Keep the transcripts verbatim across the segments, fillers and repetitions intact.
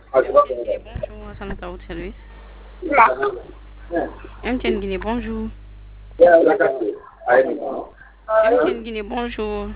Bonjour, ça notre route service. M T N Guinée, bonjour. M T N Guinée, bonjour.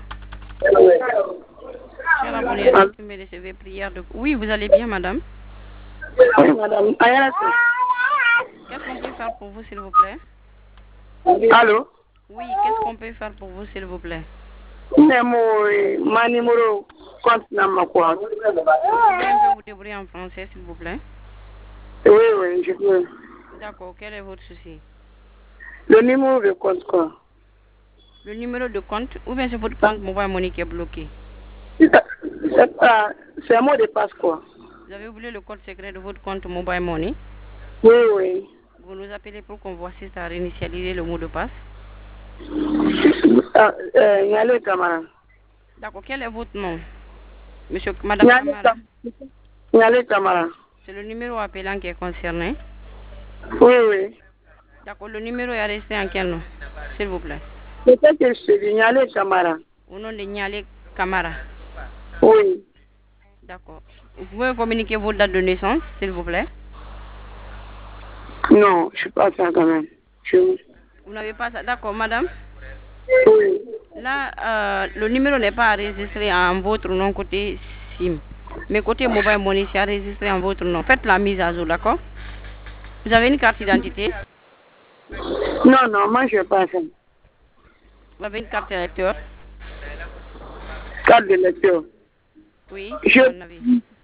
Cher abonné à l'I T M D C V, prière de... Oui, vous allez bien, madame? Oui, madame. Qu'est-ce qu'on peut faire pour vous, s'il vous plaît? Allô? Oui, qu'est-ce qu'on peut faire pour vous, s'il vous plaît? Mais mon ma numéro compte n'a pas quoi. Vous pouvez un peu vous débrouiller en français, s'il vous plaît? Oui, oui, je peux. D'accord, quel est votre souci? Le numéro de compte quoi? Le numéro de compte, ou bien c'est votre compte Mobile Money qui est bloqué? C'est pas, c'est un mot de passe quoi? Vous avez oublié le code secret de votre compte Mobile Money? Oui, oui. Vous nous appelez pour qu'on vous assiste à réinitialiser le mot de passe? Ah, euh, Nyale Camara. D'accord, quel est votre nom? Monsieur, madame Camara? Nyale Camara. C'est le numéro appelant qui est concerné? Oui, oui. D'accord, le numéro est resté en quel nom, s'il vous plaît? Peut-être que je dis Nyale Camara. Au nom de Nyale Camara? Oui. D'accord. Vous pouvez communiquer votre date de naissance, s'il vous plaît? Non, je ne suis pas ça quand même. Je... Vous n'avez pas ça? D'accord, madame? Oui. Là, euh, le numéro n'est pas enregistré en votre nom côté SIM. Mais côté Mobile Money, c'est enregistré en votre nom. Faites la mise à jour, d'accord? Vous avez une carte d'identité? Non, non, moi je n'ai pas ça. Vous avez une carte électeur? Carte de lecteur. Oui, Je... vous en avez.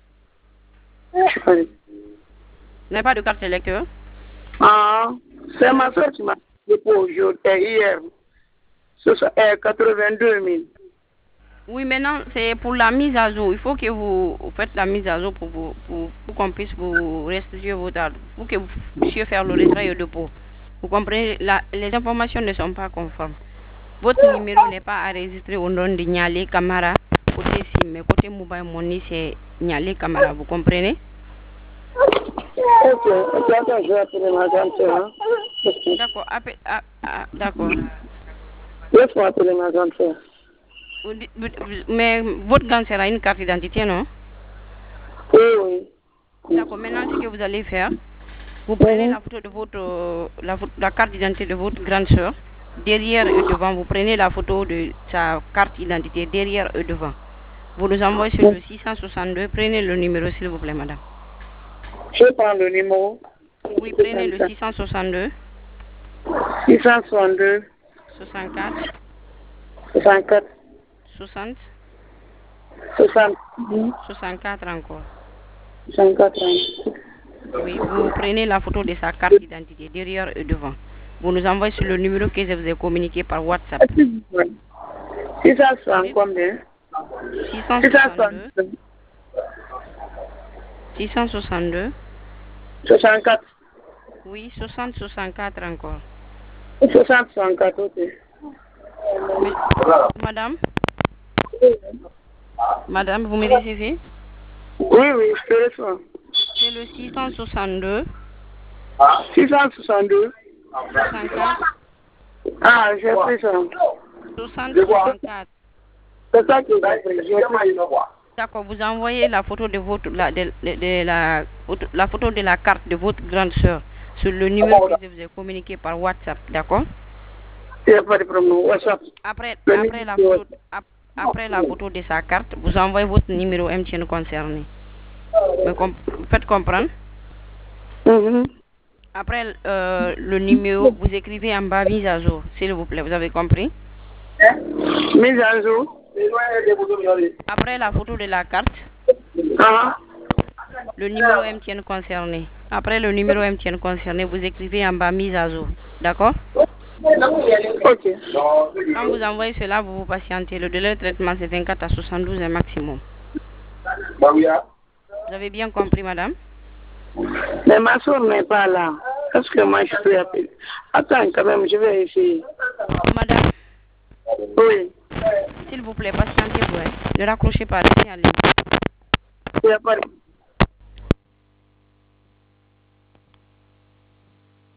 Oui. Vous n'avez pas de carte électeur? Ah, c'est ma soeur qui m'a dit pour aujourd'hui, hier. C'est quatre-vingt-deux mille. Oui, maintenant, c'est pour la mise à jour. Il faut que vous, vous faites la mise à jour pour, vous, pour, pour qu'on puisse vous restituer votre argent. Pour que vous puissiez faire le retrait et le dépôt. Vous comprenez, la, les informations ne sont pas conformes. Votre numéro n'est pas enregistré au nom de Nyale Camara côté SIM, mais côté Mobile Money, c'est Nyale Camara. Vous comprenez? Ok, ok, attends, je vais appeler ma grande sœur. D'accord, ah, ah, d'accord. Laisse-moi appeler ma grande sœur. Mais votre grande sœur a une carte d'identité, non? Oui, oui. D'accord, maintenant, ce que vous allez faire, vous prenez la photo de votre, la, la carte d'identité de votre grande sœur, derrière et devant, vous prenez la photo de sa carte d'identité derrière et devant. Vous nous envoyez sur le six cent soixante-deux, prenez le numéro s'il vous plaît, madame. Je prends le numéro. Oui, prenez le six cent soixante-deux. six cent soixante-deux. soixante-quatre. soixante-quatre. soixante. soixante. soixante-quatre encore. soixante-quatre. Oui, vous prenez la photo de sa carte d'identité derrière et devant. Vous nous envoyez sur le numéro que je vous ai communiqué par WhatsApp. six cent soixante combien? six cent soixante-deux. six cent soixante-deux. soixante-quatre. Oui, soixante, soixante-quatre encore. soixante, soixante-quatre, ok. Mais, madame? Madame, vous me recevez? Oui, oui, je te reçois. C'est le six cent soixante-deux. six cent soixante-deux. soixante-quatre. Ah, j'ai pris ça. soixante, soixante-quatre. C'est ça que j'ai pris. D'accord, vous envoyez la photo de votre la, de, de, de la, la photo de la carte de votre grande soeur sur le numéro que je vous ai communiqué par WhatsApp, d'accord? Il n'y a pas de problème. WhatsApp. Après, après, la photo, après la photo de sa carte, vous envoyez votre numéro M T N concerné. Me comp faites comprendre? Mm-hmm. Après euh, le numéro, vous écrivez en bas mise à jour, s'il vous plaît. Vous avez compris? Mise à jour. Après la photo de la carte, ah. le numéro M T N concerné. Après le numéro M T N concerné, vous écrivez en bas mise à jour. D'accord? Ok. Quand vous envoyez cela, vous vous patientez. Le délai de traitement, c'est vingt-quatre à soixante-douze un maximum. Vous avez bien compris, madame? Mais ma soeur n'est pas là. Est-ce que moi je peux appeler? Attends, quand même, je vais essayer. Madame? Oui. S'il vous plaît, patientez-vous. Hein. Ne raccrochez pas, restez en ligne. Il n'y a pas de...